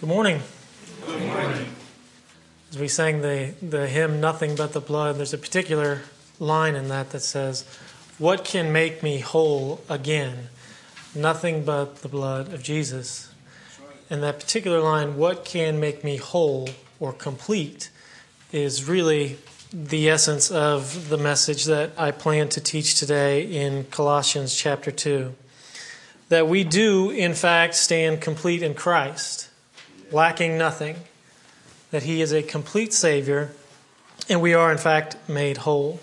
morning. Good morning. As we sang the hymn, Nothing But the Blood, there's a particular line in that says, "What can make me whole again? Nothing but the blood of Jesus." And that particular line, "What can make me whole or complete," is really the essence of the message that I plan to teach today in Colossians chapter 2. That we do, in fact, stand complete in Christ, lacking nothing. That He is a complete Savior, and we are, in fact, made whole.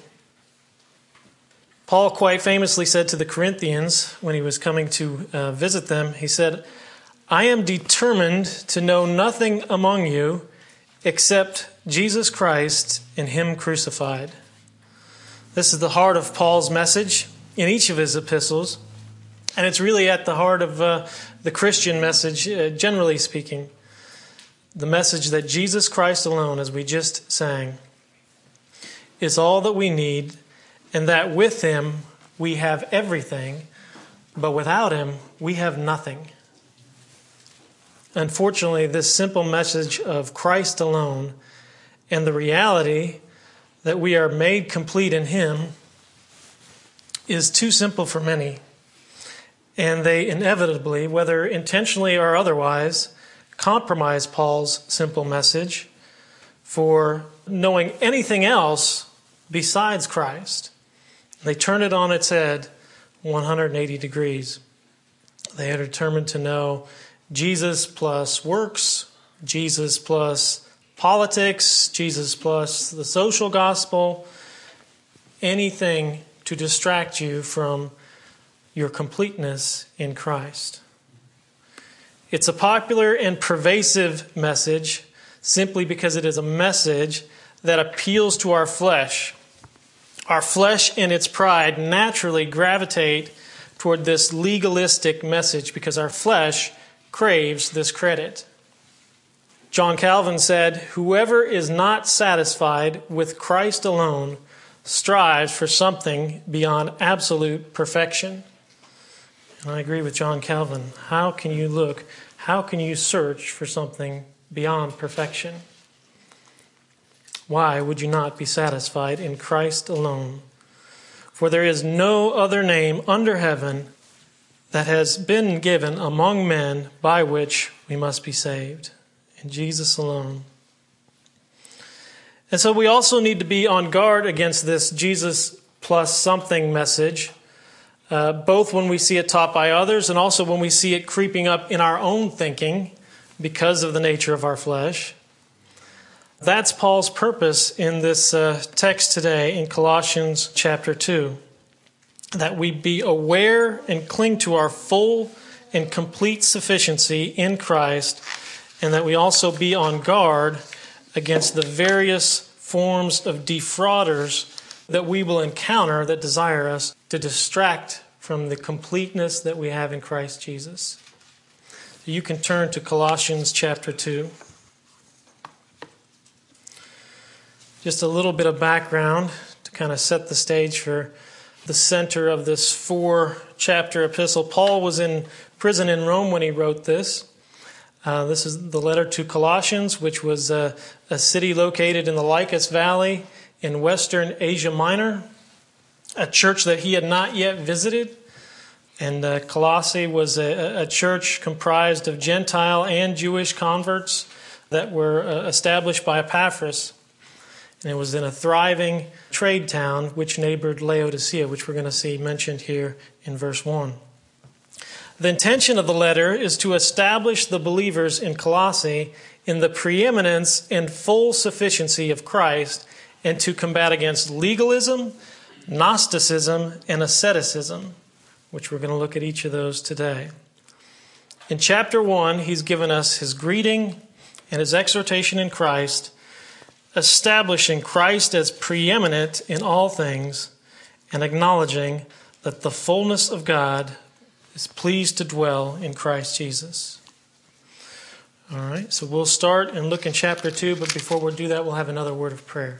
Paul quite famously said to the Corinthians when he was coming to visit them, he said, "I am determined to know nothing among you except Jesus Christ and Him crucified." This is the heart of Paul's message in each of his epistles, and it's really at the heart of the Christian message, generally speaking. The message that Jesus Christ alone, as we just sang, is all that we need, and that with Him we have everything, but without Him we have nothing. Unfortunately, this simple message of Christ alone and the reality that we are made complete in Him is too simple for many. And they inevitably, whether intentionally or otherwise, compromise Paul's simple message for knowing anything else besides Christ. They turn it on its head 180 degrees. They are determined to know Jesus plus works, Jesus plus politics, Jesus plus the social gospel, anything to distract you from your completeness in Christ. It's a popular and pervasive message simply because it is a message that appeals to our flesh. Our flesh and its pride naturally gravitate toward this legalistic message because our flesh craves this credit. John Calvin said, "Whoever is not satisfied with Christ alone strives for something beyond absolute perfection." And I agree with John Calvin. How can you look? How can you search for something beyond perfection? Why would you not be satisfied in Christ alone? For there is no other name under heaven that has been given among men by which we must be saved. In Jesus alone. And so we also need to be on guard against this Jesus plus something message, both when we see it taught by others and also when we see it creeping up in our own thinking because of the nature of our flesh. That's Paul's purpose in this text today in Colossians chapter 2, that we be aware and cling to our full and complete sufficiency in Christ, and that we also be on guard against the various forms of defrauders that we will encounter that desire us to distract from the completeness that we have in Christ Jesus. So you can turn to Colossians chapter 2. Just a little bit of background to kind of set the stage for the center of this 4-chapter epistle. Paul was in prison in Rome when he wrote this. This is the letter to Colossians, which was a city located in the Lycus Valley in western Asia Minor, a church that he had not yet visited. And Colossae was a church comprised of Gentile and Jewish converts that were established by Epaphras. And it was in a thriving trade town which neighbored Laodicea, which we're going to see mentioned here in verse 1. The intention of the letter is to establish the believers in Colossae in the preeminence and full sufficiency of Christ and to combat against legalism, Gnosticism, and asceticism, which we're going to look at each of those today. In chapter 1, he's given us his greeting and his exhortation in Christ, establishing Christ as preeminent in all things and acknowledging that the fullness of God is pleased to dwell in Christ Jesus. All right, so we'll start and look in chapter 2, but before we do that, we'll have another word of prayer.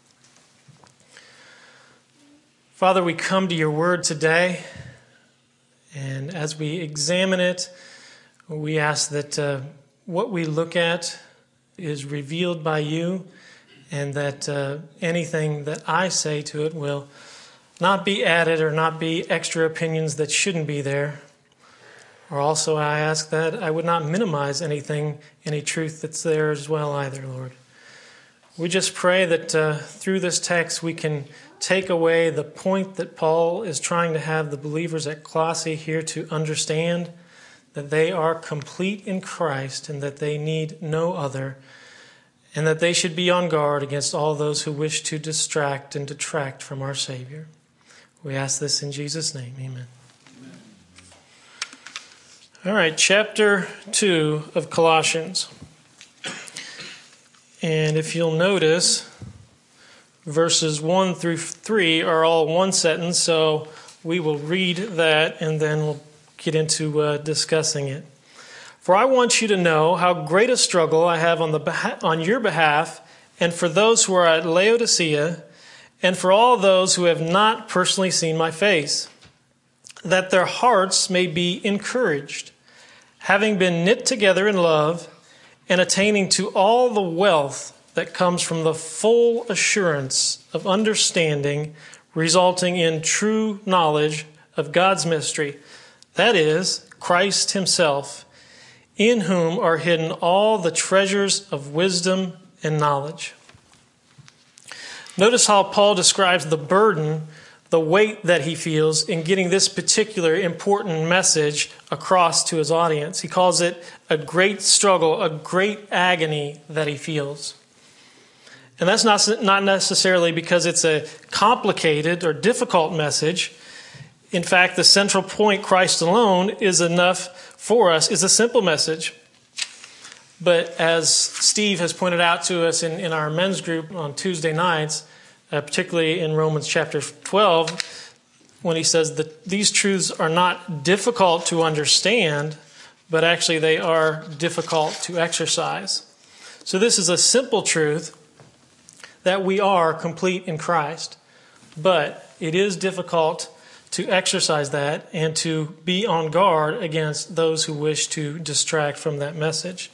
Father, we come to your word today, and as we examine it, we ask that what we look at is revealed by you, and that anything that I say to it will not be added or not be extra opinions that shouldn't be there. Or also I ask that I would not minimize anything, any truth that's there as well either, Lord. We just pray that through this text we can take away the point that Paul is trying to have the believers at Colossae here to understand, that they are complete in Christ and that they need no other, and that they should be on guard against all those who wish to distract and detract from our Savior. We ask this in Jesus' name. Amen. All right, chapter 2 of Colossians. And if you'll notice, verses 1 through 3 are all one sentence, so we will read that and then we'll get into discussing it. For I want you to know how great a struggle I have on your behalf, and for those who are at Laodicea, and for all those who have not personally seen my face, that their hearts may be encouraged, having been knit together in love, and attaining to all the wealth that comes from the full assurance of understanding, resulting in true knowledge of God's mystery, that is, Christ himself, in whom are hidden all the treasures of wisdom and knowledge. Notice how Paul describes the burden, the weight that he feels in getting this particular important message across to his audience. He calls it a great struggle, a great agony that he feels. And that's not necessarily because it's a complicated or difficult message. In fact, the central point, Christ alone, is enough for us, is a simple message. But as Steve has pointed out to us in our men's group on Tuesday nights, particularly in Romans chapter 12, when he says that these truths are not difficult to understand, but actually they are difficult to exercise. So this is a simple truth that we are complete in Christ, but it is difficult to exercise that and to be on guard against those who wish to distract from that message.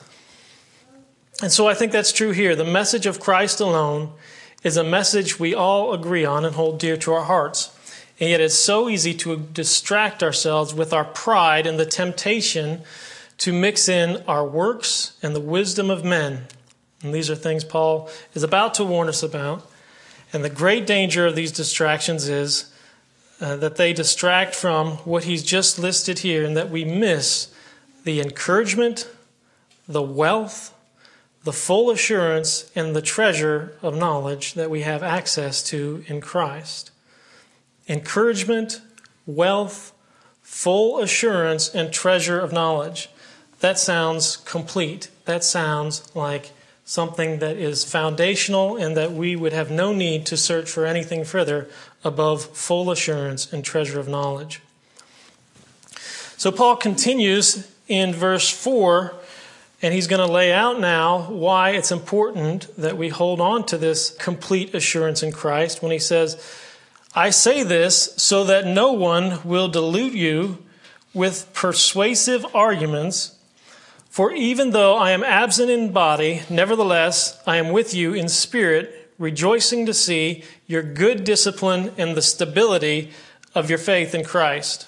And so I think that's true here. The message of Christ alone is a message we all agree on and hold dear to our hearts. And yet it's so easy to distract ourselves with our pride and the temptation to mix in our works and the wisdom of men. And these are things Paul is about to warn us about. And the great danger of these distractions is that they distract from what he's just listed here, and that we miss the encouragement, the wealth, the full assurance, and the treasure of knowledge that we have access to in Christ. Encouragement, wealth, full assurance, and treasure of knowledge. That sounds complete. That sounds like something that is foundational and that we would have no need to search for anything further above full assurance and treasure of knowledge. So Paul continues in verse 4, and he's going to lay out now why it's important that we hold on to this complete assurance in Christ when he says, I say this so that no one will delude you with persuasive arguments. For even though I am absent in body, nevertheless, I am with you in spirit, rejoicing to see your good discipline and the stability of your faith in Christ.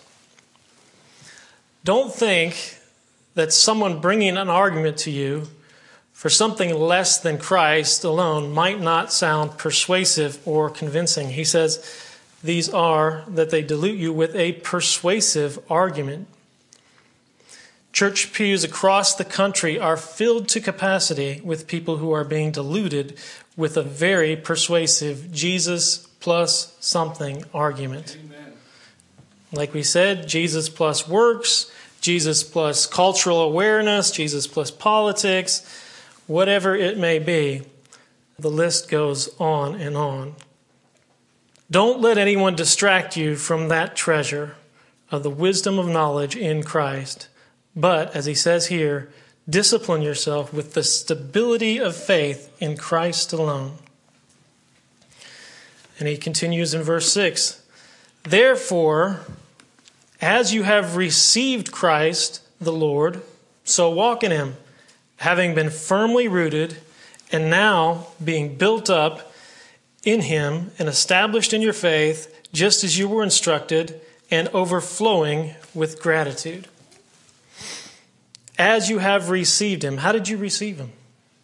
Don't think that someone bringing an argument to you for something less than Christ alone might not sound persuasive or convincing. He says these are that they delude you with a persuasive argument. Church pews across the country are filled to capacity with people who are being deluded with a very persuasive Jesus plus something argument. Amen. Like we said, Jesus plus works, Jesus plus cultural awareness, Jesus plus politics, whatever it may be. The list goes on and on. Don't let anyone distract you from that treasure of the wisdom of knowledge in Christ. But, as he says here, discipline yourself with the stability of faith in Christ alone. And he continues in verse 6. Therefore, as you have received Christ the Lord, so walk in him, having been firmly rooted and now being built up in him and established in your faith, just as you were instructed, and overflowing with gratitude. As you have received him. How did you receive him?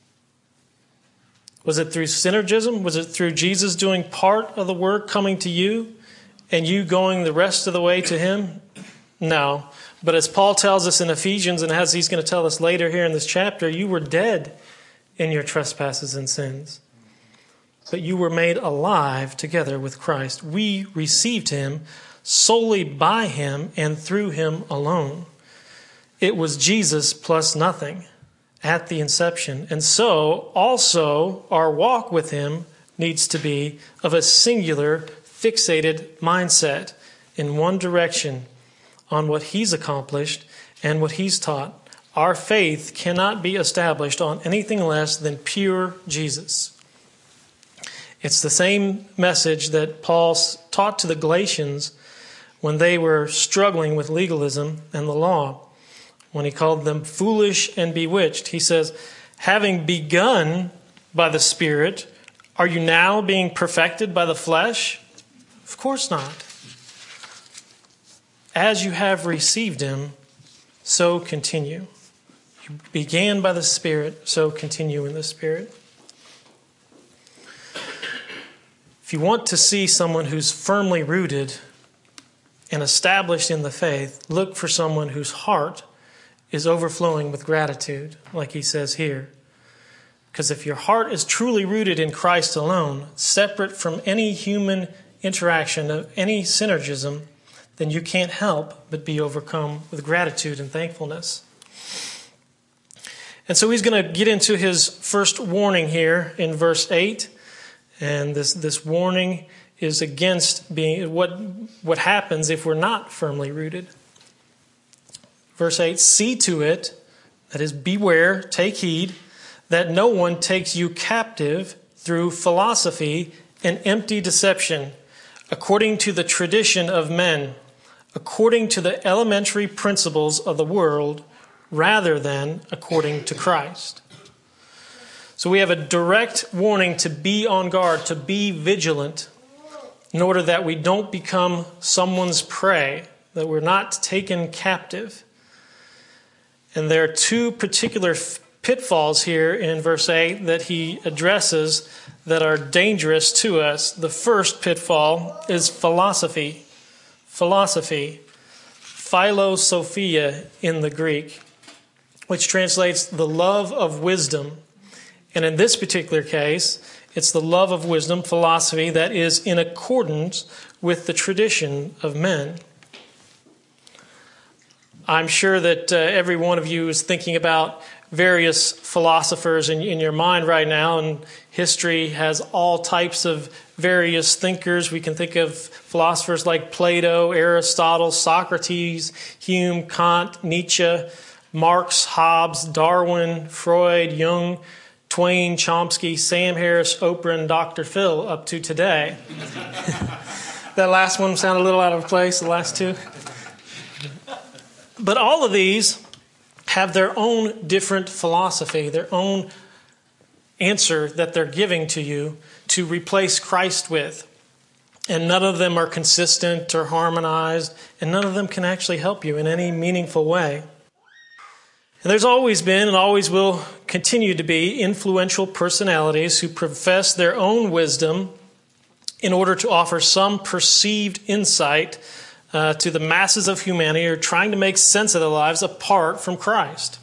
Was it through synergism? Was it through Jesus doing part of the work coming to you and you going the rest of the way to him? No. But as Paul tells us in Ephesians, and as he's going to tell us later here in this chapter, you were dead in your trespasses and sins. But you were made alive together with Christ. We received him solely by him and through him alone. It was Jesus plus nothing at the inception. And so also our walk with him needs to be of a singular, fixated mindset in one direction on what he's accomplished and what he's taught. Our faith cannot be established on anything less than pure Jesus. It's the same message that Paul taught to the Galatians when they were struggling with legalism and the law. When he called them foolish and bewitched, he says, having begun by the Spirit, are you now being perfected by the flesh? Of course not. As you have received him, so continue. You began by the Spirit, so continue in the Spirit. If you want to see someone who's firmly rooted and established in the faith, look for someone whose heart is overflowing with gratitude, like he says here. Because if your heart is truly rooted in Christ alone, separate from any human interaction, of any synergism, then you can't help but be overcome with gratitude and thankfulness. And so he's going to get into his first warning here in verse 8. And this warning is against being what happens if we're not firmly rooted. Verse 8, see to it, that is, beware, take heed, that no one takes you captive through philosophy and empty deception, according to the tradition of men, according to the elementary principles of the world, rather than according to Christ. So we have a direct warning to be on guard, to be vigilant, in order that we don't become someone's prey, that we're not taken captive. And there are two particular pitfalls here in verse 8 that he addresses that are dangerous to us. The first pitfall is philosophy. Philosophy, philosophia in the Greek, which translates the love of wisdom. And in this particular case, it's the love of wisdom, philosophy, that is in accordance with the tradition of men. I'm sure that every one of you is thinking about various philosophers in your mind right now, and history has all types of various thinkers. We can think of philosophers like Plato, Aristotle, Socrates, Hume, Kant, Nietzsche, Marx, Hobbes, Darwin, Freud, Jung, Twain, Chomsky, Sam Harris, Oprah, and Dr. Phil up to today. That last one sounded a little out of place, the last two. But all of these have their own different philosophy, their own answer that they're giving to you to replace Christ with. And none of them are consistent or harmonized, and none of them can actually help you in any meaningful way. And there's always been and always will continue to be influential personalities who profess their own wisdom in order to offer some perceived insight to the masses of humanity, or trying to make sense of their lives apart from Christ.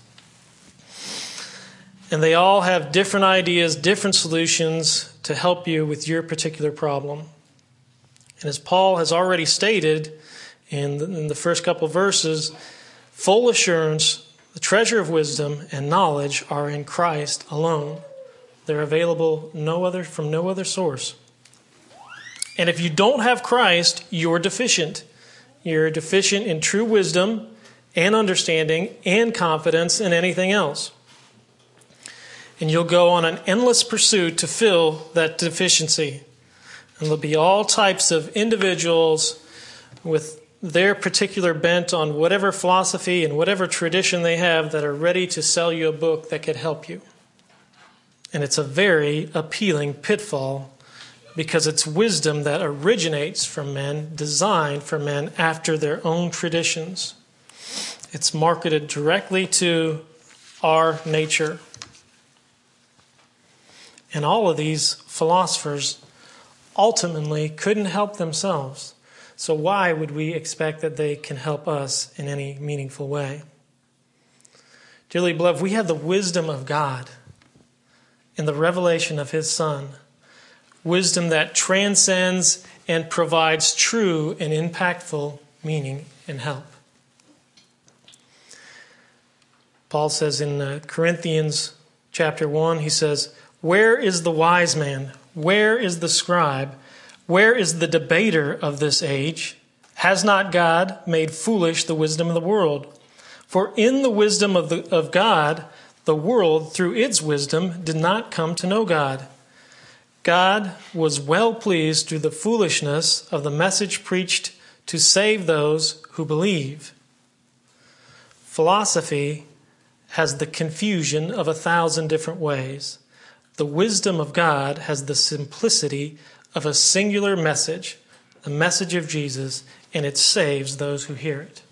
And they all have different ideas, different solutions to help you with your particular problem. And as Paul has already stated in the first couple of verses, full assurance, the treasure of wisdom and knowledge are in Christ alone. They're available from no other source. And if you don't have Christ, you're deficient. You're deficient in true wisdom and understanding and confidence in anything else. And you'll go on an endless pursuit to fill that deficiency. And there'll be all types of individuals with their particular bent on whatever philosophy and whatever tradition they have that are ready to sell you a book that could help you. And it's a very appealing pitfall because it's wisdom that originates from men, designed for men after their own traditions. It's marketed directly to our nature. And all of these philosophers ultimately couldn't help themselves. So why would we expect that they can help us in any meaningful way? Dearly beloved, we have the wisdom of God in the revelation of His Son. Wisdom that transcends and provides true and impactful meaning and help. Paul says in Corinthians chapter 1, he says, "Where is the wise man? Where is the scribe? Where is the debater of this age? Has not God made foolish the wisdom of the world? For in the wisdom of God, the world, through its wisdom, did not come to know God. God was well pleased through the foolishness of the message preached to save those who believe." Philosophy has the confusion of 1,000 different ways. The wisdom of God has the simplicity of a singular message, the message of Jesus, and it saves those who hear it.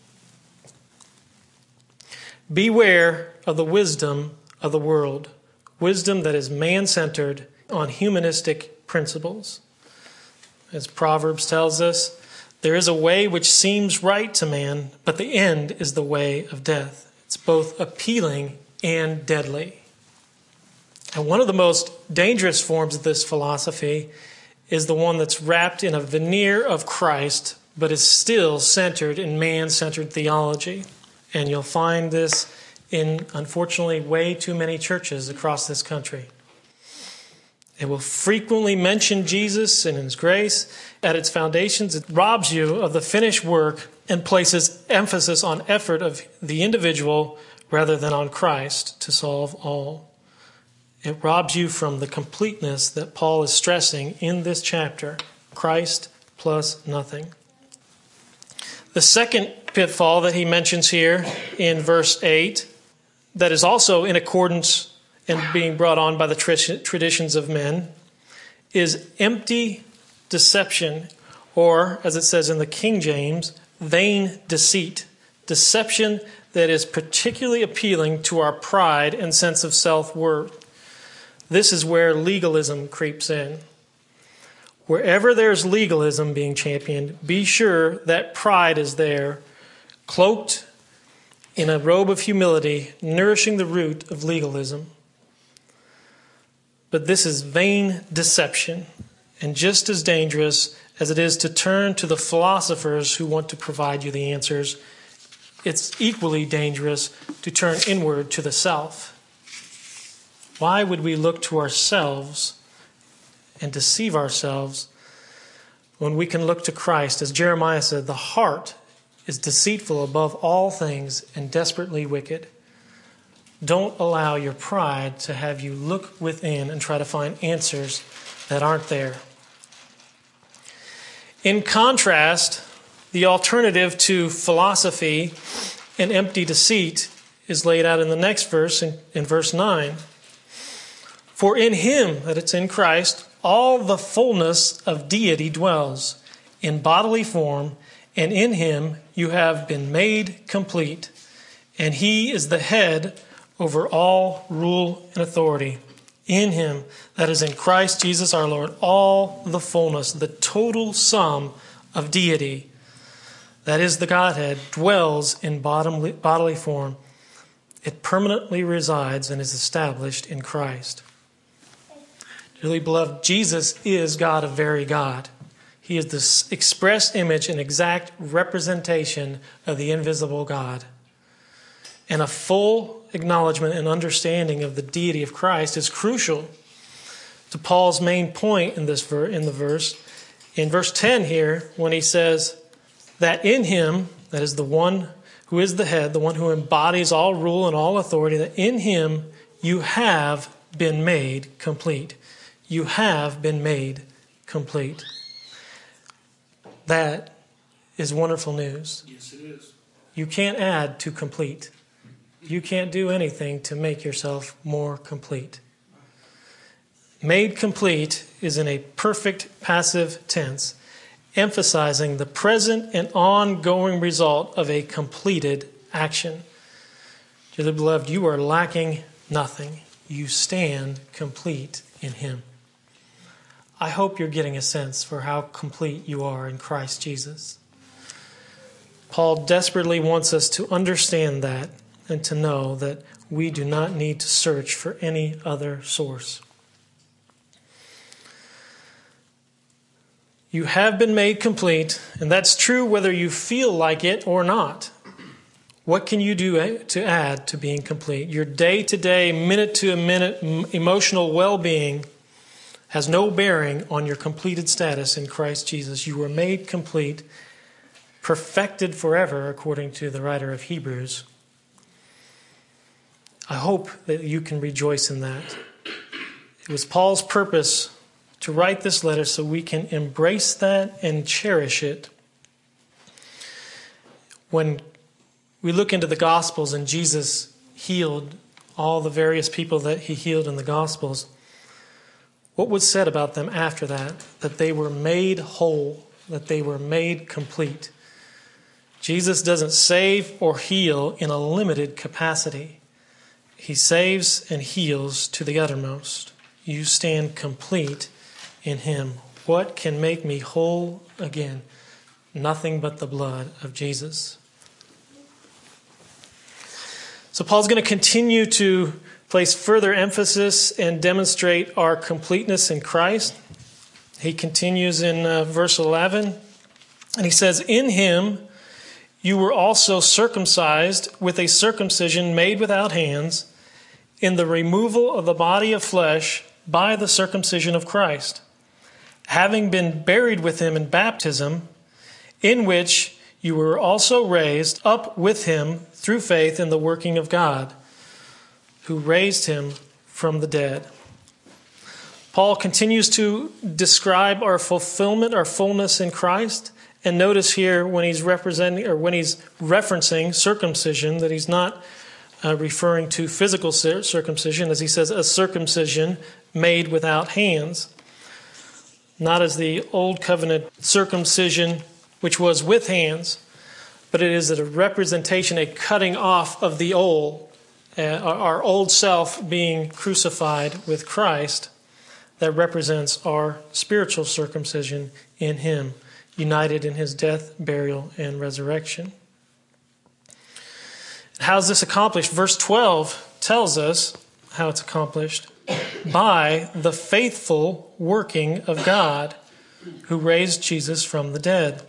Beware of the wisdom of the world, wisdom that is man-centered on humanistic principles. As Proverbs tells us, there is a way which seems right to man, but the end is the way of death. It's both appealing and deadly. And one of the most dangerous forms of this philosophy is the one that's wrapped in a veneer of Christ, but is still centered in man-centered theology. And you'll find this in, unfortunately, way too many churches across this country. It will frequently mention Jesus and His grace. At its foundations, it robs you of the finished work and places emphasis on effort of the individual rather than on Christ to solve all. It robs you from the completeness that Paul is stressing in this chapter, Christ plus nothing. The second pitfall that he mentions here in verse 8, that is also in accordance and being brought on by the traditions of men, is empty deception, or, as it says in the King James, vain deceit. Deception that is particularly appealing to our pride and sense of self-worth. This is where legalism creeps in. Wherever there's legalism being championed, be sure that pride is there, cloaked in a robe of humility, nourishing the root of legalism. But this is vain deception, and just as dangerous as it is to turn to the philosophers who want to provide you the answers, it's equally dangerous to turn inward to the self. Why would we look to ourselves and deceive ourselves when we can look to Christ? As Jeremiah said, the heart is deceitful above all things and desperately wicked. Don't allow your pride to have you look within and try to find answers that aren't there. In contrast, the alternative to philosophy and empty deceit is laid out in the next verse, in verse 9. For in Him, that it's in Christ, all the fullness of deity dwells in bodily form, and in Him you have been made complete. And He is the head over all rule and authority. In Him, that is in Christ Jesus our Lord, all the fullness, the total sum of deity, that is the Godhead, dwells in bodily form. It permanently resides and is established in Christ. Dearly beloved, Jesus is God of very God. He is the express image and exact representation of the invisible God. And a full acknowledgement and understanding of the deity of Christ is crucial to Paul's main point in the verse. In verse 10 here, when he says that in Him, that is the one who is the head, the one who embodies all rule and all authority, that in Him you have been made complete. You have been made complete. That is wonderful news. Yes, it is. You can't add to complete. You can't do anything to make yourself more complete. Made complete is in a perfect passive tense, emphasizing the present and ongoing result of a completed action. Dearly beloved, you are lacking nothing. You stand complete in Him. I hope you're getting a sense for how complete you are in Christ Jesus. Paul desperately wants us to understand that and to know that we do not need to search for any other source. You have been made complete, and that's true whether you feel like it or not. What can you do to add to being complete? Your day-to-day, minute-to-minute emotional well-being has no bearing on your completed status in Christ Jesus. You were made complete, perfected forever, according to the writer of Hebrews. I hope that you can rejoice in that. It was Paul's purpose to write this letter so we can embrace that and cherish it. When we look into the Gospels and Jesus healed all the various people that He healed in the Gospels, what was said about them after that? That they were made whole, that they were made complete. Jesus doesn't save or heal in a limited capacity. He saves and heals to the uttermost. You stand complete in Him. What can make me whole again? Nothing but the blood of Jesus. So Paul's going to continue to place further emphasis and demonstrate our completeness in Christ. He continues in verse 11, and he says, "In Him you were also circumcised with a circumcision made without hands, in the removal of the body of flesh by the circumcision of Christ, having been buried with Him in baptism, in which you were also raised up with Him through faith in the working of God, who raised Him from the dead." Paul continues to describe our fulfillment, our fullness in Christ. And notice here when he's referencing circumcision that he's not referring to physical circumcision, as he says, a circumcision made without hands. Not as the old covenant circumcision, which was with hands, but it is a representation, a cutting off of the old, our old self being crucified with Christ, that represents our spiritual circumcision in Him, united in His death, burial, and resurrection. How is this accomplished? Verse 12 tells us how it's accomplished. By the faithful working of God, who raised Jesus from the dead.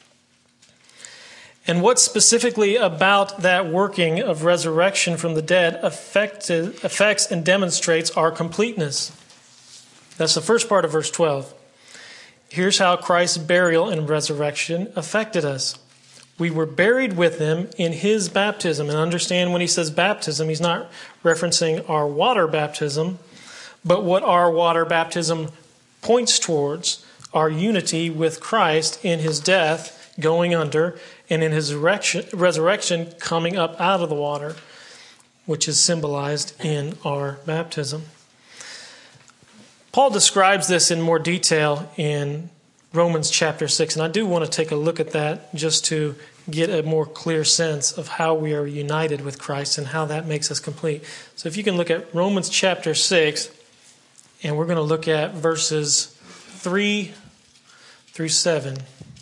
And what specifically about that working of resurrection from the dead affects and demonstrates our completeness? That's the first part of verse 12. Here's how Christ's burial and resurrection affected us. We were buried with Him in His baptism. And understand when he says baptism, he's not referencing our water baptism, but what our water baptism points towards, our unity with Christ in His death, going under, and in His resurrection, coming up out of the water, which is symbolized in our baptism. Paul describes this in more detail in Romans chapter 6, and I do want to take a look at that just to get a more clear sense of how we are united with Christ and how that makes us complete. So if you can look at Romans chapter 6, and we're going to look at verses 3 through 7.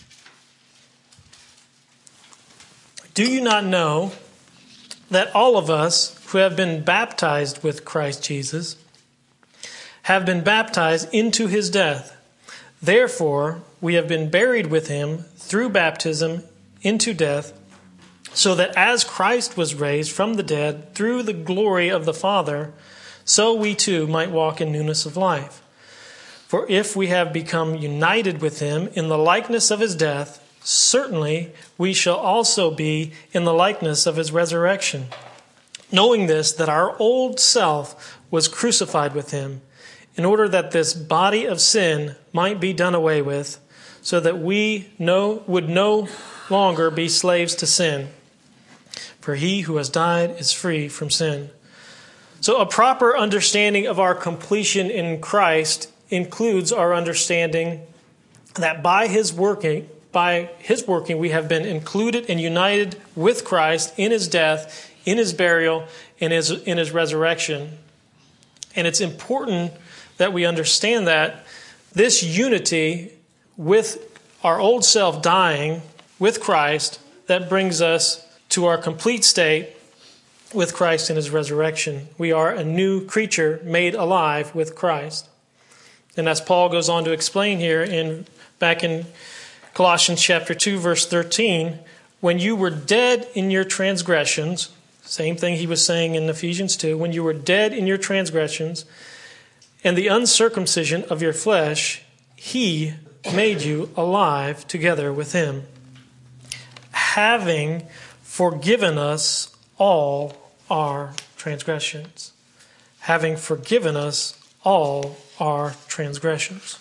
Do you not know that all of us who have been baptized with Christ Jesus have been baptized into His death? Therefore, we have been buried with Him through baptism into death, so that as Christ was raised from the dead through the glory of the Father, so we too might walk in newness of life. For if we have become united with Him in the likeness of His death, certainly we shall also be in the likeness of His resurrection. Knowing this, that our old self was crucified with Him, in order that this body of sin might be done away with, so that we would no longer be slaves to sin. For he who has died is free from sin. So a proper understanding of our completion in Christ includes our understanding that by his working, we have been included and united with Christ in his death, in his burial, and in his resurrection. And it's important that we understand that this unity with our old self dying with Christ, that brings us to our complete state with Christ in his resurrection. We are a new creature made alive with Christ. And as Paul goes on to explain here back in Colossians chapter 2, verse 13, when you were dead in your transgressions, same thing he was saying in Ephesians 2, when you were dead in your transgressions and the uncircumcision of your flesh, he made you alive together with him, having forgiven us all our transgressions. Having forgiven us all our transgressions.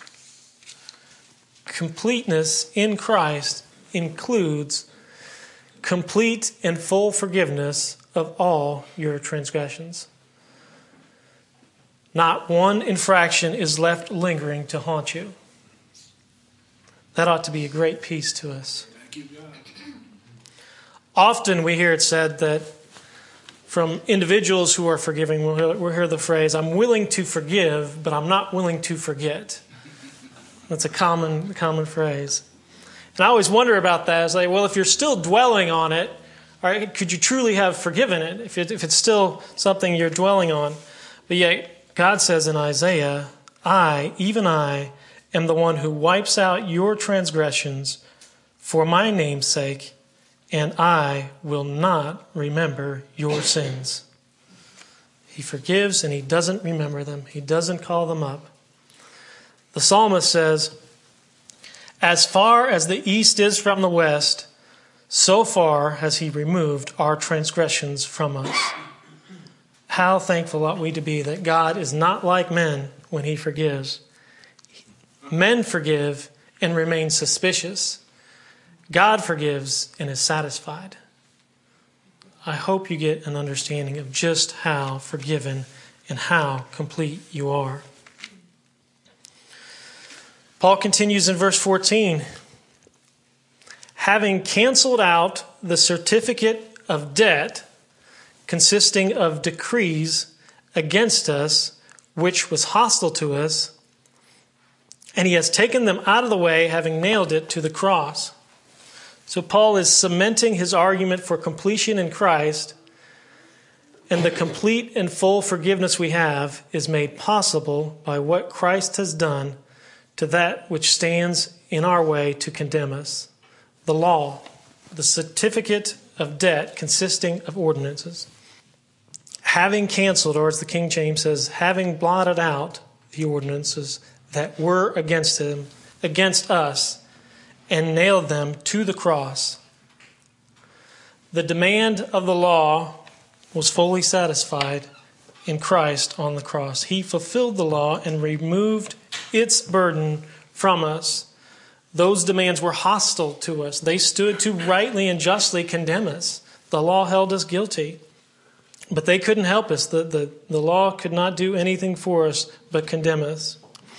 Completeness in Christ includes complete and full forgiveness of all your transgressions. Not one infraction is left lingering to haunt you. That ought to be a great peace to us. Often we hear it said that from individuals who are forgiving, we'll hear the phrase, I'm willing to forgive, but I'm not willing to forget. That's a common phrase. And I always wonder about that. It's like, well, if you're still dwelling on it, all right, could you truly have forgiven it if it's still something you're dwelling on? But yet God says in Isaiah, even I, am the one who wipes out your transgressions for my name's sake, and I will not remember your sins. He forgives and he doesn't remember them. He doesn't call them up. The psalmist says, as far as the east is from the west, so far has he removed our transgressions from us. How thankful ought we to be that God is not like men when he forgives. Men forgive and remain suspicious. God forgives and is satisfied. I hope you get an understanding of just how forgiven and how complete you are. Paul continues in verse 14. Having canceled out the certificate of debt consisting of decrees against us, which was hostile to us, and he has taken them out of the way, having nailed it to the cross. So Paul is cementing his argument for completion in Christ, and the complete and full forgiveness we have is made possible by what Christ has done to that which stands in our way to condemn us. The law, the certificate of debt consisting of ordinances. Having canceled, or as the King James says, having blotted out the ordinances that were against us, and nailed them to the cross. The demand of the law was fully satisfied in Christ on the cross. He fulfilled the law and removed its burden from us. Those demands were hostile to us. They stood to rightly and justly condemn us. The law held us guilty. But they couldn't help us. The law could not do anything for us but condemn us.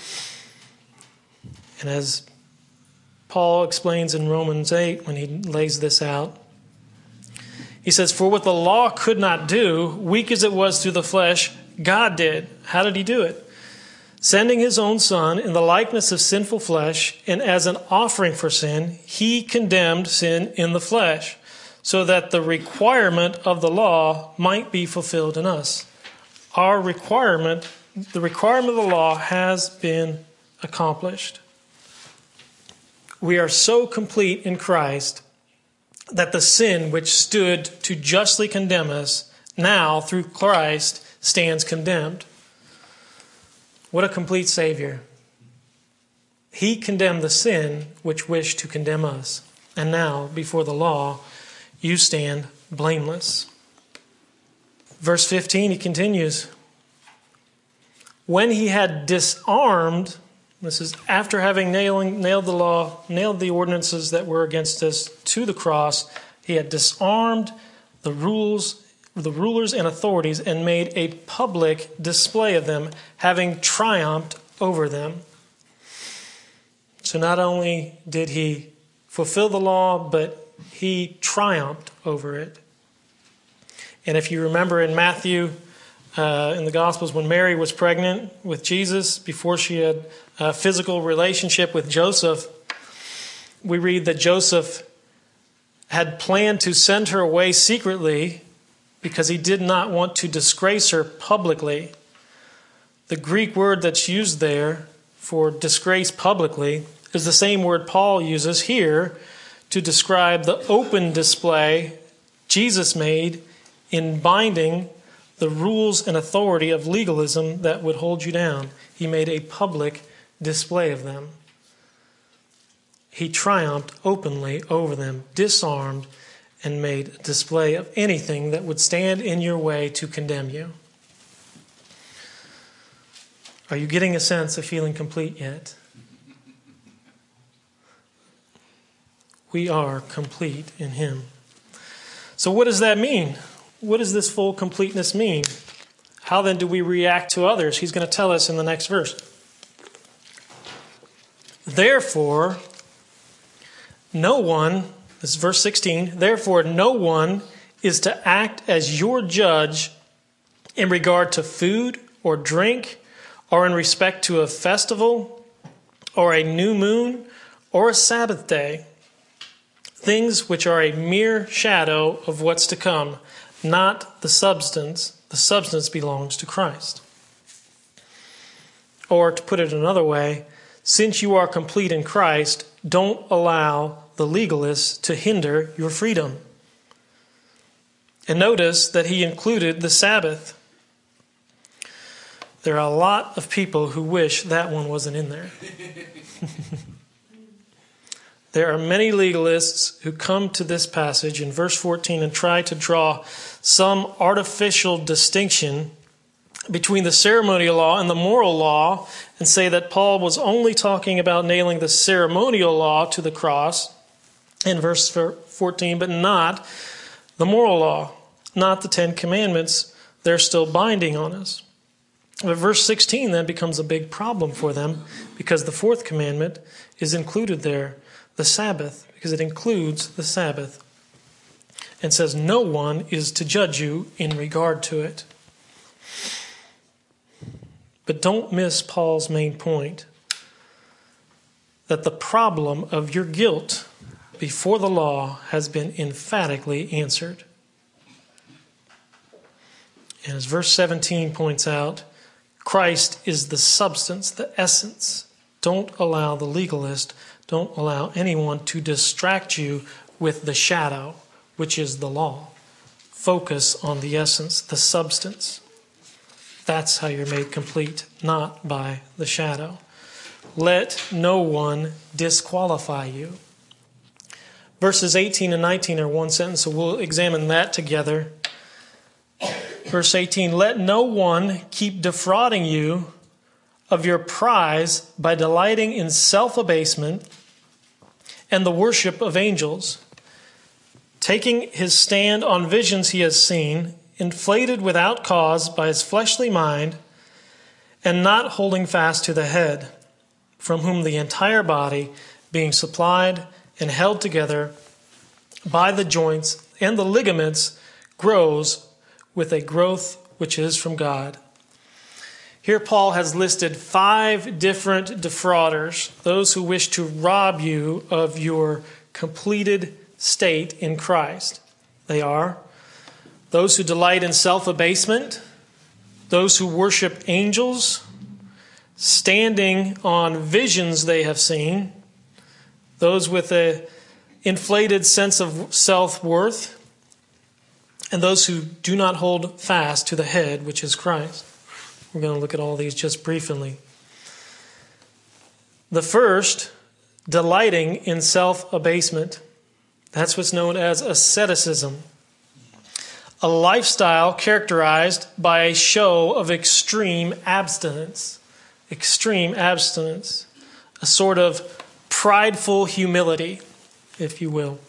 And as Paul explains in Romans 8 when he lays this out, he says, for what the law could not do, weak as it was through the flesh, God did. How did he do it? Sending his own Son in the likeness of sinful flesh, and as an offering for sin, he condemned sin in the flesh, so that the requirement of the law might be fulfilled in us. The requirement of the law has been accomplished. We are so complete in Christ that the sin which stood to justly condemn us now through Christ stands condemned. What a complete Savior. He condemned the sin which wished to condemn us. And now, before the law, you stand blameless. Verse 15, he continues. When he had disarmed This is after having nailed the law, nailed the ordinances that were against us to the cross. He had disarmed the rulers and authorities and made a public display of them, having triumphed over them. So not only did he fulfill the law, but he triumphed over it. And if you remember in Matthew, in the Gospels, when Mary was pregnant with Jesus, before she had a physical relationship with Joseph, we read that Joseph had planned to send her away secretly because he did not want to disgrace her publicly. The Greek word that's used there for disgrace publicly is the same word Paul uses here to describe the open display Jesus made in binding the rules and authority of legalism that would hold you down. He made a public display of them. He triumphed openly over them, disarmed, and made a display of anything that would stand in your way to condemn you. Are you getting a sense of feeling complete yet? We are complete in Him. So what does that mean? What does this full completeness mean? How then do we react to others? He's going to tell us in the next verse. Therefore, no one, this is verse 16, therefore no one is to act as your judge in regard to food or drink, or in respect to a festival, or a new moon, or a Sabbath day, things which are a mere shadow of what's to come, not the substance. The substance belongs to Christ. Or to put it another way, since you are complete in Christ, don't allow the legalists to hinder your freedom. And notice that he included the Sabbath. There are a lot of people who wish that one wasn't in there. There are many legalists who come to this passage in verse 14 and try to draw some artificial distinction between the ceremonial law and the moral law and say that Paul was only talking about nailing the ceremonial law to the cross in verse 14, but not the moral law, not the 10 Commandments. They're still binding on us. But verse 16 then becomes a big problem for them because the fourth commandment is included there, the Sabbath, because it includes the Sabbath and says no one is to judge you in regard to it. But don't miss Paul's main point, that the problem of your guilt before the law has been emphatically answered. And as verse 17 points out, Christ is the substance, the essence. Don't allow the legalist, don't allow anyone to distract you with the shadow, which is the law. Focus on the essence, the substance. That's how you're made complete, not by the shadow. Let no one disqualify you. Verses 18 and 19 are one sentence, so we'll examine that together. Verse 18, let no one keep defrauding you of your prize by delighting in self-abasement and the worship of angels, taking his stand on visions he has seen, inflated without cause by his fleshly mind, and not holding fast to the head, from whom the entire body, being supplied and held together by the joints and the ligaments, grows with a growth which is from God. Here Paul has listed 5 different defrauders, those who wish to rob you of your completed state in Christ. They are those who delight in self-abasement, those who worship angels, standing on visions they have seen, those with an inflated sense of self-worth, and those who do not hold fast to the head, which is Christ. We're going to look at all these just briefly. The first, delighting in self-abasement. That's what's known as asceticism. A lifestyle characterized by a show of extreme abstinence. Extreme abstinence. a sort of prideful humility, if you will.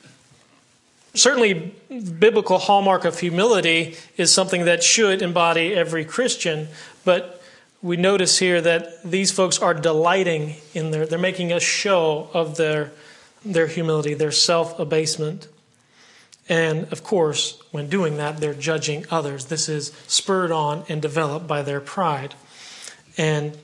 Certainly, biblical hallmark of humility is something that should embody every Christian, but we notice here that these folks are delighting in they're making a show of their humility, their self-abasement. And of course, when doing that, they're judging others. This is spurred on and developed by their pride. And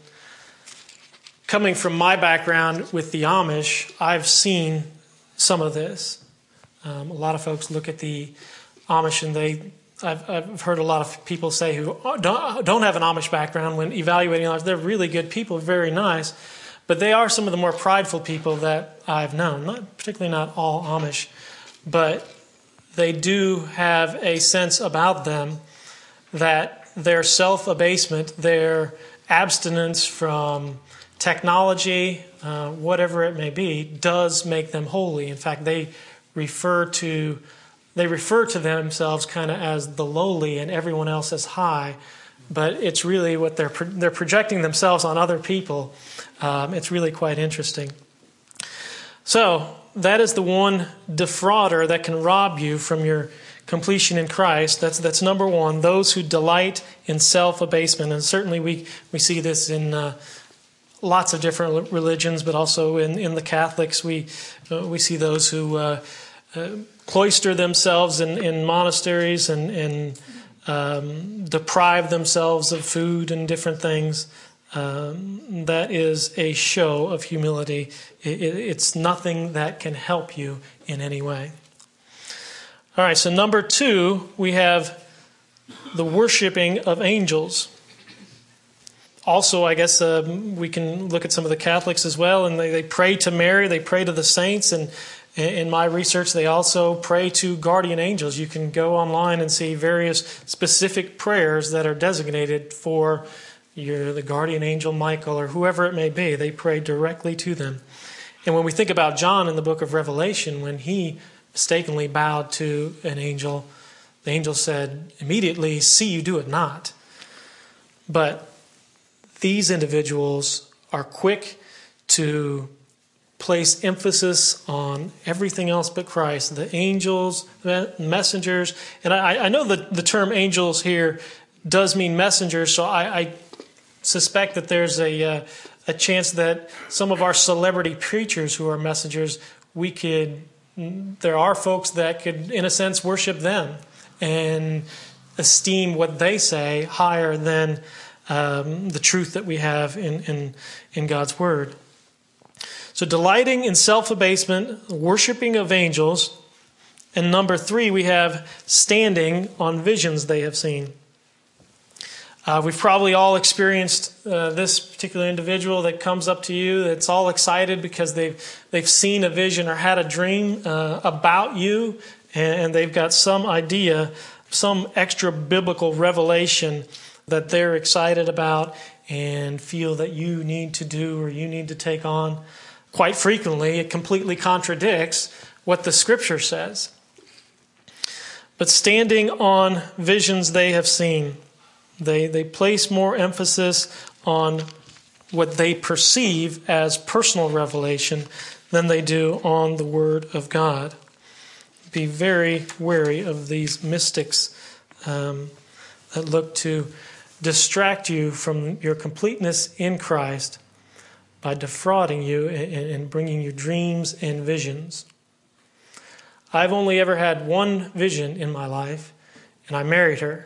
coming from my background with the Amish, I've seen some of this. A lot of folks look at the Amish and I've heard a lot of people say who don't have an Amish background when evaluating Amish, they're really good people, very nice, but they are some of the more prideful people that I've known. Particularly not all Amish, but they do have a sense about them that their self-abasement, their abstinence from technology, whatever it may be, does make them holy. In fact, they refer to themselves kind of as the lowly and everyone else as high, but it's really what they're projecting themselves on other people. It's really quite interesting. So that is the one defrauder that can rob you from your completion in Christ. That's number one, those who delight in self-abasement. And certainly we see this in lots of different religions, but also in the Catholics, we see those who cloister themselves in monasteries and deprive themselves of food and different things. That is a show of humility. It's nothing that can help you in any way. All right, so number two, we have the worshiping of angels. Also, I guess we can look at some of the Catholics as well, and they pray to Mary, they pray to the saints, and in my research, they also pray to guardian angels. You can go online and see various specific prayers that are designated for the guardian angel Michael or whoever it may be. They pray directly to them. And when we think about John in the book of Revelation, when he mistakenly bowed to an angel, the angel said immediately, "See, you do it not." But these individuals are quick to place emphasis on everything else but Christ. The angels, the messengers, and I know that the term angels here does mean messengers, so I suspect that there's a chance that some of our celebrity preachers who are messengers, there are folks that could, in a sense, worship them and esteem what they say higher than the truth that we have in God's Word. So delighting in self-abasement, worshiping of angels, and number three, we have standing on visions they have seen. We've probably all experienced this particular individual that comes up to you that's all excited because they've seen a vision or had a dream about you, and they've got some idea, some extra biblical revelation that they're excited about and feel that you need to do or you need to take on. Quite frequently, it completely contradicts what the Scripture says. But standing on visions they have seen, they place more emphasis on what they perceive as personal revelation than they do on the Word of God. Be very wary of these mystics that look to distract you from your completeness in Christ by defrauding you and bringing you dreams and visions. I've only ever had one vision in my life, and I married her.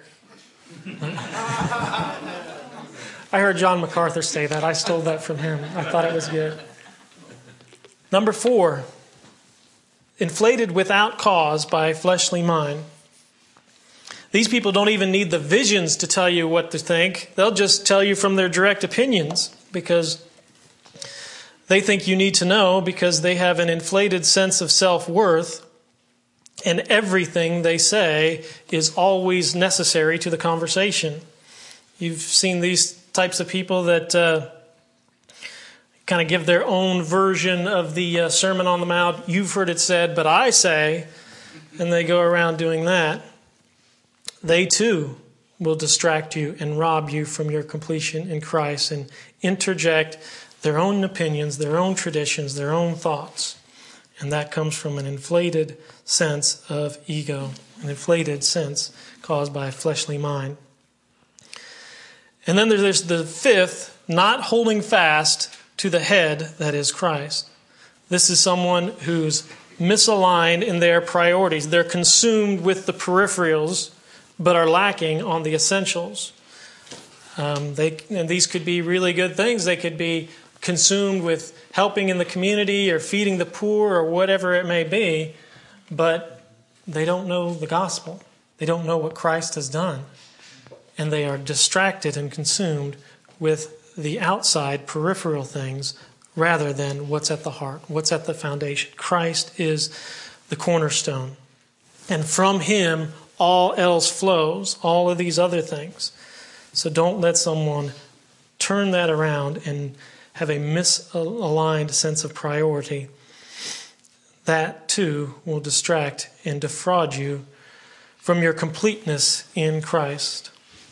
I heard John MacArthur say that. I stole that from him. I thought it was good. Number four, inflated without cause by fleshly mind. These people don't even need the visions to tell you what to think. They'll just tell you from their direct opinions because they think you need to know, because they have an inflated sense of self-worth, and everything they say is always necessary to the conversation. You've seen these types of people that kind of give their own version of the Sermon on the Mount. You've heard it said, but I say, and they go around doing that. They too will distract you and rob you from your completion in Christ and interject their own opinions, their own traditions, their own thoughts. And that comes from an inflated sense of ego, an inflated sense caused by a fleshly mind. And then there's the fifth, not holding fast to the head, that is Christ. This is someone who's misaligned in their priorities. They're consumed with the peripherals, but are lacking on the essentials. And these could be really good things. They could be consumed with helping in the community or feeding the poor or whatever it may be, but they don't know the gospel. They don't know what Christ has done. And they are distracted and consumed with the outside peripheral things rather than what's at the heart, what's at the foundation. Christ is the cornerstone. And from him, all else flows, all of these other things. So don't let someone turn that around and have a misaligned sense of priority. That too will distract and defraud you from your completeness in Christ.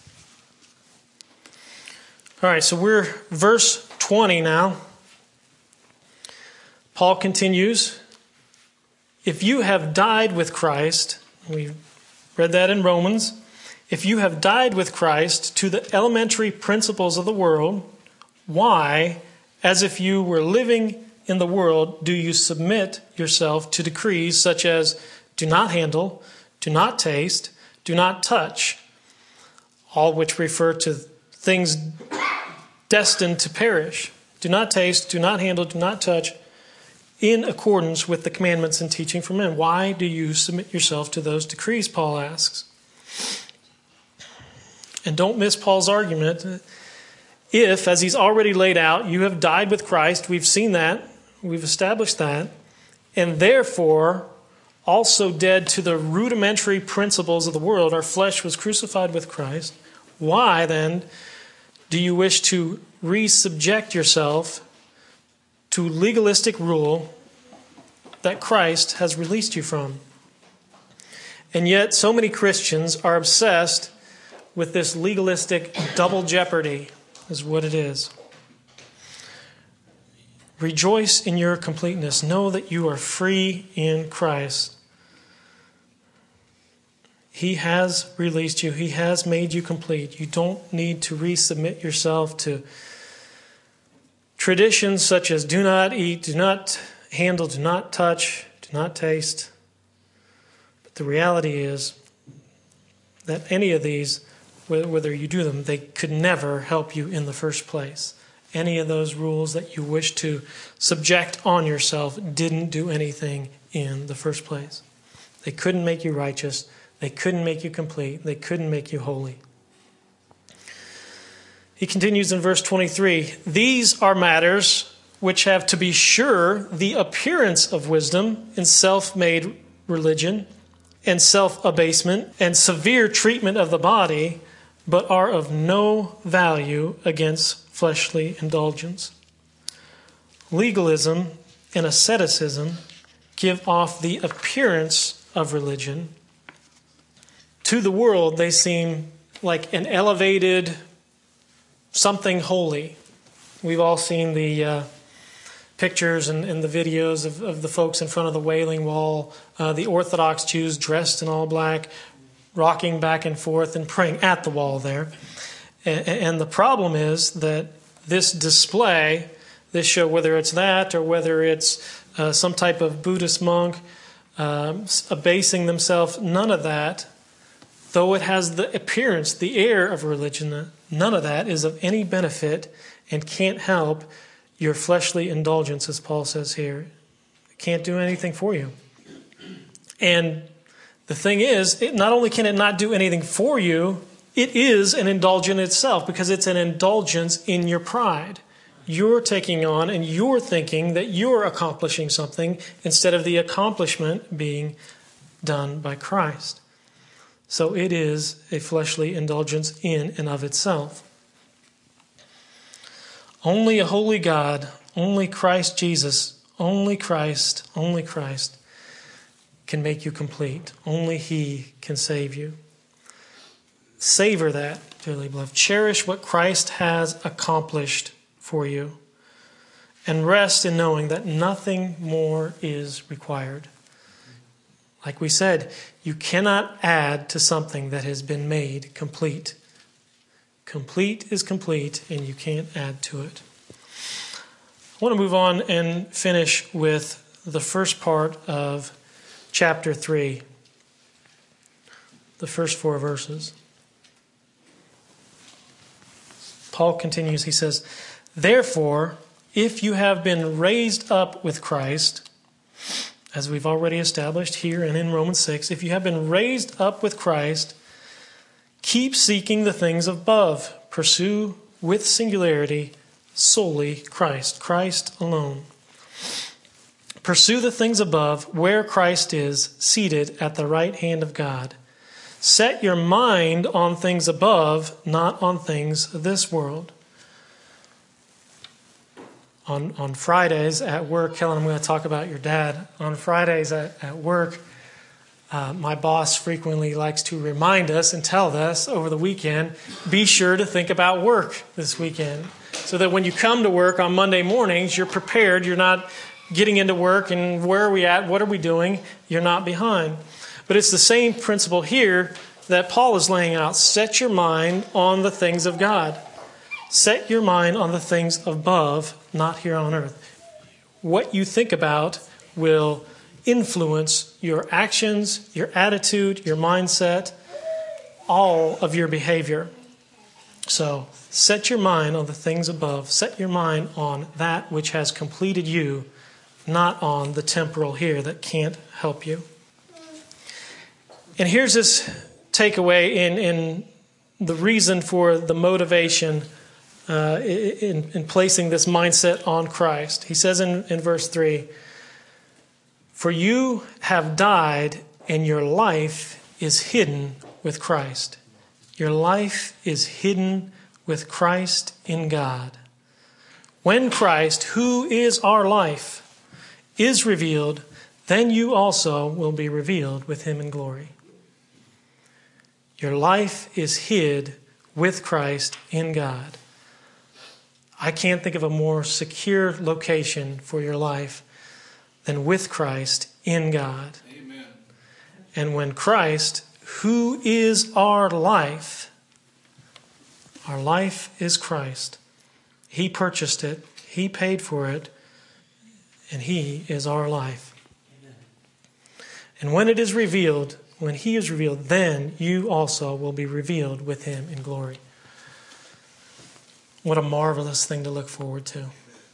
All right, so we're verse 20 now. Paul continues, if you have died with Christ, we read that in Romans, if you have died with Christ to the elementary principles of the world, why, as if you were living in the world, do you submit yourself to decrees such as do not handle, do not taste, do not touch, all which refer to things destined to perish. Do not taste, do not handle, do not touch, in accordance with the commandments and teaching from men. Why do you submit yourself to those decrees, Paul asks. And don't miss Paul's argument. If, as he's already laid out, you have died with Christ, we've seen that, we've established that, and therefore also dead to the rudimentary principles of the world, our flesh was crucified with Christ, why then do you wish to resubject yourself to legalistic rule that Christ has released you from? And yet so many Christians are obsessed with this legalistic double jeopardy, is what it is. Rejoice in your completeness. Know that you are free in Christ. He has released you. He has made you complete. You don't need to resubmit yourself to traditions such as do not eat, do not handle, do not touch, do not taste. But the reality is that any of these, whether you do them, they could never help you in the first place. Any of those rules that you wish to subject on yourself didn't do anything in the first place. They couldn't make you righteous. They couldn't make you complete. They couldn't make you holy. He continues in verse 23, these are matters which have to be sure the appearance of wisdom in self-made religion and self-abasement and severe treatment of the body, but are of no value against fleshly indulgence. Legalism and asceticism give off the appearance of religion. To the world, they seem like an elevated something holy. We've all seen the pictures and the videos of the folks in front of the Wailing Wall, the Orthodox Jews dressed in all black, rocking back and forth and praying at the wall there. And the problem is that this display, this show, whether it's that or whether it's some type of Buddhist monk abasing themselves, none of that, though it has the appearance, the air of religion, none of that is of any benefit and can't help your fleshly indulgence, as Paul says here. It can't do anything for you. And the thing is, not only can it not do anything for you, it is an indulgence itself because it's an indulgence in your pride. You're taking on and you're thinking that you're accomplishing something instead of the accomplishment being done by Christ. So it is a fleshly indulgence in and of itself. Only a holy God, only Christ Jesus, only Christ can make you complete. Only He can save you. Savor that, dearly beloved. Cherish what Christ has accomplished for you. and rest in knowing that nothing more is required. Like we said, you cannot add to something that has been made complete. Complete is complete, and you can't add to it. I want to move on and finish with the first part of chapter 3, the first 4 verses. Paul continues, he says, "Therefore, if you have been raised up with Christ," as we've already established here and in Romans 6, if you have been raised up with Christ, keep seeking the things above. Pursue with singularity solely Christ, Christ alone. Pursue the things above where Christ is seated at the right hand of God. Set your mind on things above, not on things of this world. On Fridays at work, Kellen, I'm going to talk about your dad. On Fridays at work, my boss frequently likes to remind us and tell us over the weekend, be sure to think about work this weekend. So that when you come to work on Monday mornings, you're prepared. You're not getting into work and where are we at? What are we doing? You're not behind. But it's the same principle here that Paul is laying out. Set your mind on the things of God. Set your mind on the things above, not here on earth. What you think about will influence your actions, your attitude, your mindset, all of your behavior. So set your mind on the things above. Set your mind on that which has completed you, not on the temporal here that can't help you. And here's this takeaway in the reason for the motivation in placing this mindset on Christ. He says in verse 3, "For you have died, and your life is hidden with Christ." Your life is hidden with Christ in God. When Christ, who is our life, is revealed, then you also will be revealed with him in glory. Your life is hid with Christ in God. I can't think of a more secure location for your life than with Christ in God. Amen. And when Christ, who is our life is Christ. He purchased it, he paid for it, and he is our life. Amen. And when it is revealed, when he is revealed, then you also will be revealed with him in glory. What a marvelous thing to look forward to.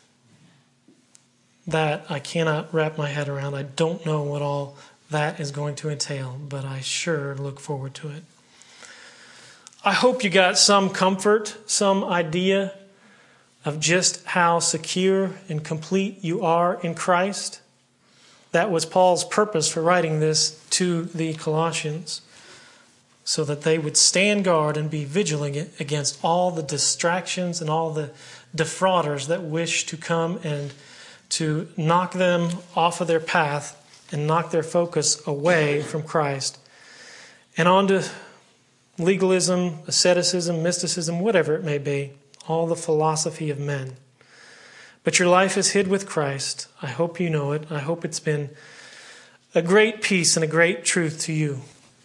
That I cannot wrap my head around. I don't know what all that is going to entail, but I sure look forward to it. I hope you got some comfort, some idea of just how secure and complete you are in Christ. That was Paul's purpose for writing this to the Colossians, so that they would stand guard and be vigilant against all the distractions and all the defrauders that wish to come and to knock them off of their path and knock their focus away from Christ and onto legalism, asceticism, mysticism, whatever it may be, all the philosophy of men. But your life is hid with Christ. I hope you know it. I hope it's been a great peace and a great truth to you.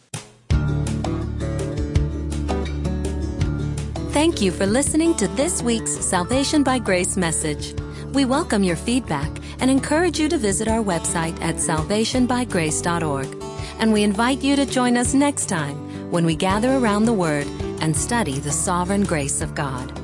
Thank you for listening to this week's Salvation by Grace message. We welcome your feedback and encourage you to visit our website at salvationbygrace.org. And we invite you to join us next time when we gather around the Word and study the sovereign grace of God.